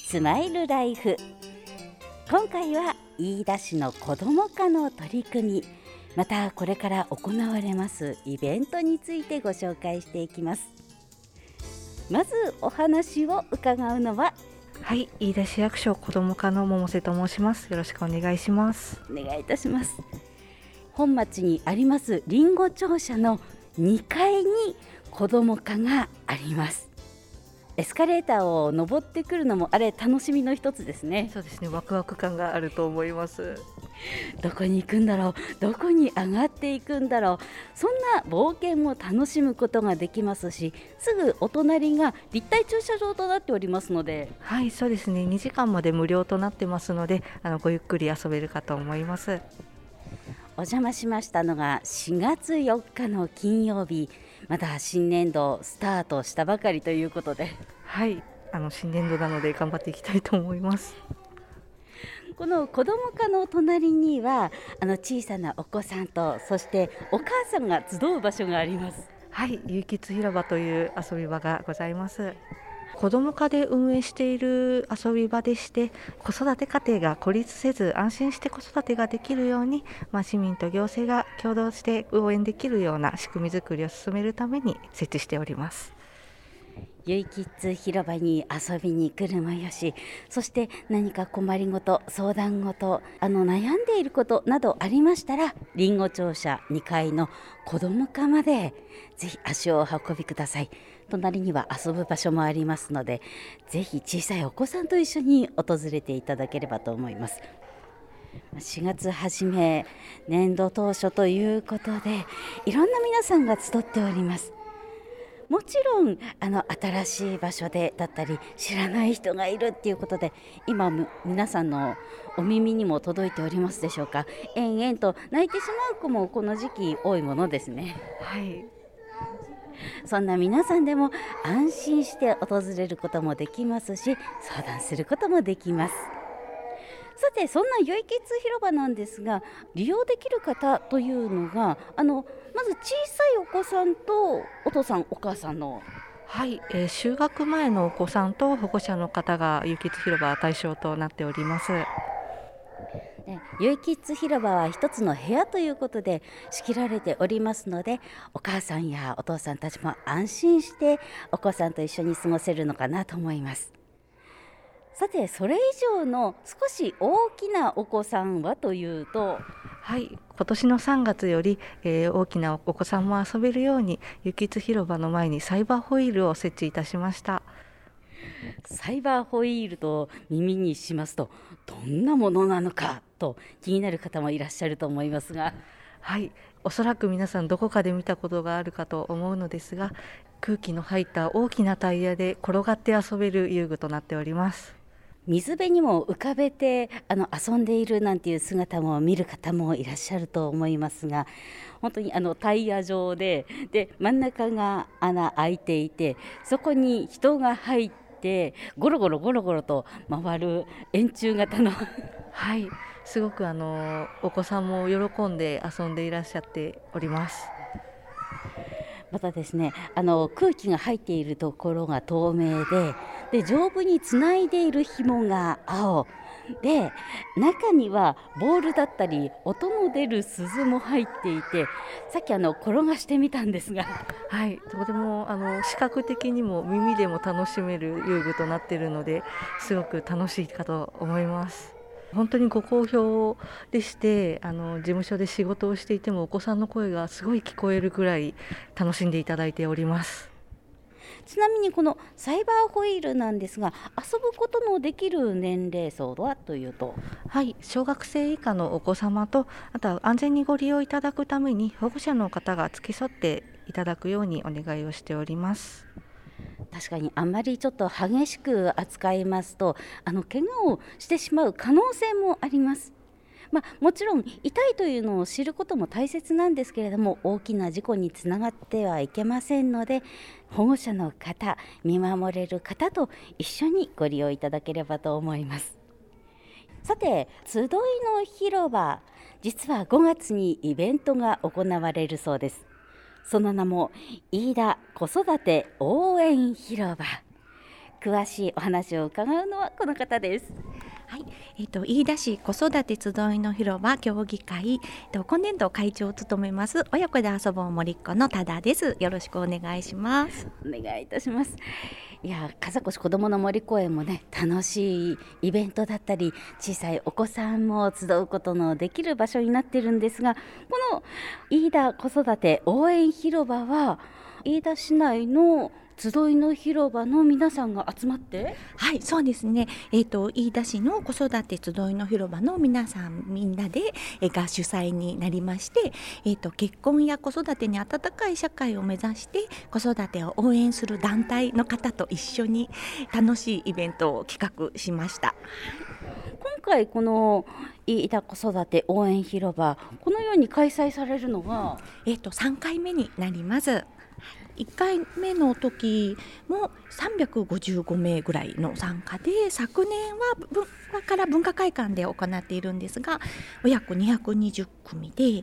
スマイルライフ。今回は飯田市の子ども課の取り組み、またこれから行われますイベントについてご紹介していきます。まずお話を伺うのは、 はい、飯田市役所子ども課の百瀬と申します。よろしくお願いします。 お願いいたします。本町にありますりんご庁舎の2階に子ども課があります。エスカレーターを登ってくるのも楽しみの一つですね。 そうですね、ワクワク感があると思います。 どこに行くんだろう、どこに上がっていくんだろう、そんな冒険も楽しむことができますし、すぐお隣が立体駐車場となっておりますので、 はい、そうですね、2時間まで無料となってますので、ごゆっくり遊べるかと思います。 お邪魔しましたのが4月4日の金曜日、まだ新年度スタートしたばかりということで、 はい、新年度なので頑張っていきたいと思います。 この子ども課の隣には小さなお子さんと、そしてお母さんが集う場所があります。 はい、ゆうきつ広場という遊び場がございます。子ども課で運営している遊び場でして、子育て家庭が孤立せず安心して子育てができるように、市民と行政が共同して応援できるような仕組み作りを進めるために設置しております。 ゆいキッズ広場に遊びに来るもよし、そして何か困りごと、相談ごと、悩んでいることなどありましたら、りんご庁舎2階の子ども課までぜひ足をお運びください。隣には遊ぶ場所もありますので、ぜひ小さいお子さんと一緒に訪れていただければと思います。4月初め、年度当初ということで、いろんな皆さんが集っております。もちろん新しい場所でだったり、知らない人がいるっていうことで、今皆さんのお耳にも届いておりますでしょうか。延々と泣いてしまう子もこの時期多いものですね。 はい、 そんな皆さんでも安心して訪れることもできますし、相談することもできます。さて、そんなゆいキッズ広場なんですが、利用できる方というのがまず小さいお子さんとお父さんお母さんの、 はい、就学前のお子さんと保護者の方がゆうきつ広場対象となっております。 ゆいキッズ広場は一つの部屋ということで仕切られておりますので、お母さんやお父さんたちも安心してお子さんと一緒に過ごせるのかなと思います。さて、それ以上の少し大きなお子さんはというと、 はい、今年の3月より、大きなお子さんも遊べるようにゆきつ広場の前にサイバーホイールを設置いたしました。 サイバーホイールと耳にしますと、どんなものなのかと気になる方もいらっしゃると思いますが、 はい、おそらく皆さんどこかで見たことがあるかと思うのですが、空気の入った大きなタイヤで転がって遊べる遊具となっております。 水辺にも浮かべて遊んでいるなんていう姿も見る方もいらっしゃると思いますが、本当にタイヤ状で真ん中が穴開いていて、そこに人が入ってゴロゴロゴロゴロと回る円柱型のはい、すごくお子さんも喜んで遊んでいらっしゃっております。 またですね、空気が入っているところが透明で丈夫につないでいる紐が青で、中にはボールだったり音の出る鈴も入っていて、さっき転がしてみたんですが、 はい、とても視覚的にも耳でも楽しめる遊具となっているので、すごく楽しいかと思います。本当にご好評でして、事務所で仕事をしていてもお子さんの声がすごい聞こえるくらい楽しんでいただいております。 ちなみにこのサイバーホイールなんですが、遊ぶことのできる年齢層はというと、 はい、小学生以下のお子様と、あとは安全にご利用いただくために保護者の方が付き添っていただくようにお願いをしております。 確かにあんまりちょっと激しく扱いますと怪我をしてしまう可能性もあります。もちろん痛いというのを知ることも大切なんですけれども、大きな事故につながってはいけませんので、保護者の方、見守れる方と一緒にご利用いただければと思います。さて、集いの広場、実は5月にイベントが行われるそうです。その名も飯田子育て応援広場。 詳しいお話を伺うのはこの方です。 はい、飯田市子育て集いの広場協議会、今年度会長を務めます親子で遊ぼうもりっ子の多田です。よろしくお願いします。 お願いいたします。いや、風越こどもの森公園もね、楽しいイベントだったり小さいお子さんも集うことのできる場所になってるんですが、この飯田子育て応援広場は飯田市内の集いの広場の皆さんが集まって、 はい、そうですね。飯田市の子育て集いの広場の皆さんみんなでが主催になりまして、結婚や子育てに温かい社会を目指して子育てを応援する団体の方と一緒に楽しいイベントを企画しました。 今回この飯田子育て応援広場、このように開催されるのが、 3回目になります。1回目の時も355名ぐらいの参加で、昨年はから文化会館で行っているんですが、約220組で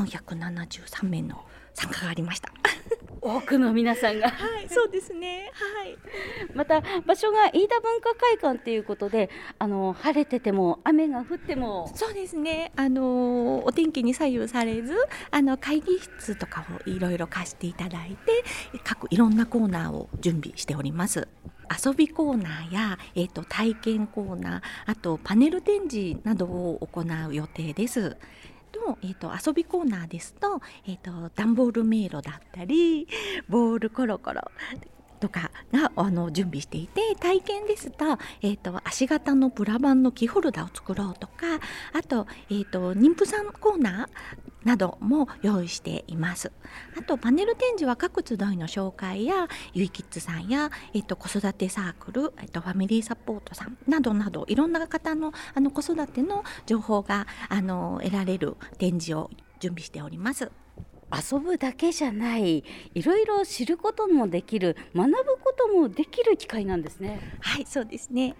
473名の参加がありました。 多くの皆さんがはい、そうですね。はい。 また場所が飯田文化会館ということで、晴れてても雨が降っても、 そうですね。お天気に左右されず、会議室とかをいろいろ貸していただいて、いろんなコーナーを準備しております。遊びコーナーや、体験コーナー、あとパネル展示などを行う予定です。遊びコーナーですと、段ボール迷路だったりボールコロコロとかが準備していて、体験ですと、足型のプラ板のキーホルダーを作ろうとか、あと、妊婦さんコーナーなども用意しています。あとパネル展示は各集いの紹介やゆいキッズさんや、子育てサークル、ファミリーサポートさんなどなど、いろんな方の子育ての情報が得られる展示を準備しております。 遊ぶだけじゃない、いろいろ知ることもできる、学ぶこともできる機会なんですね。 はい、そうですね。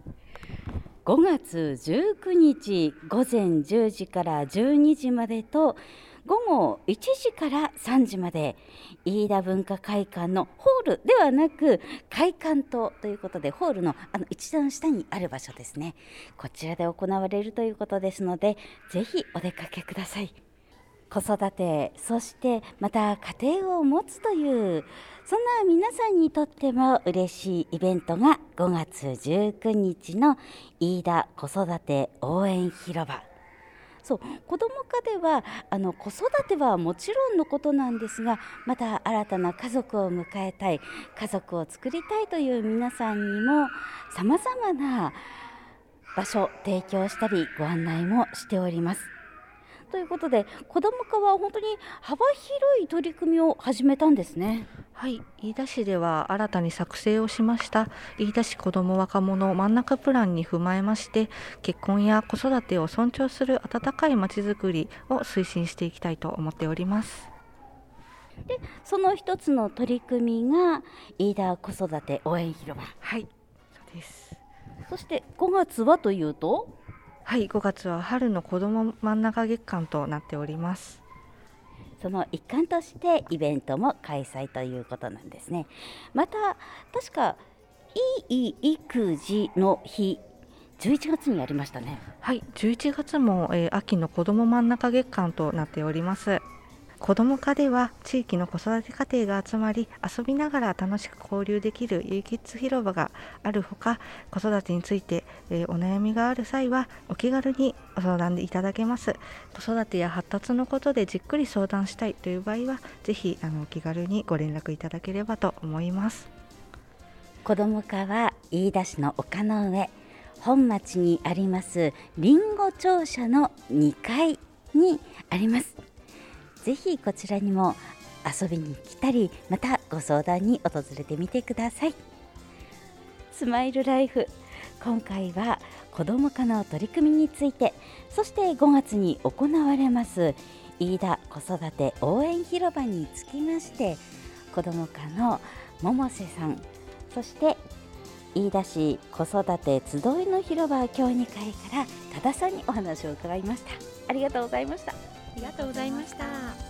5月19日午前10時から12時までと、午後1時から3時まで、飯田文化会館のホールではなく会館棟ということで、ホールの一段下にある場所ですね、こちらで行われるということですので、ぜひお出かけください。子育て、そしてまた家庭を持つという、そんな皆さんにとっても嬉しいイベントが5月19日の飯田子育て応援広場。そう、子ども課では子育てはもちろんのことなんですが、また新たな家族を迎えたい、家族を作りたいという皆さんにもさまざまな場所提供したりご案内もしております。ということで、子ども課は本当に幅広い取り組みを始めたんですね。 はい、飯田市では新たに作成をしました飯田市子ども若者真ん中プランに踏まえまして、結婚や子育てを尊重する温かいまちづくりを推進していきたいと思っております。 で、その一つの取り組みが飯田子育て応援広場。 はい、そうです。 そして5月はというと、 はい、5月は春の子ども真ん中月間となっております。 その一環としてイベントも開催ということなんですね。また確かいい育児の日、11月にありましたね。 はい、11月も、秋の子ども真ん中月間となっております。子ども課では地域の子育て家庭が集まり遊びながら楽しく交流できるゆいキッズ広場があるほか、子育てについて、お悩みがある際はお気軽にご相談いただけます。子育てや発達のことでじっくり相談したいという場合はぜひお気軽にご連絡いただければと思います。 子ども課は飯田市の丘の上本町にありますりんご庁舎の2階にあります。ぜひこちらにも遊びに来たり、またご相談に訪れてみてください。スマイルライフ、今回は子ども課の取り組みについて、そして5月に行われます飯田子育て応援広場につきまして、子ども課の百瀬さん、そして飯田市子育て集いの広場協議会から多田さんにお話を伺いました。ありがとうございました。 ありがとうございました。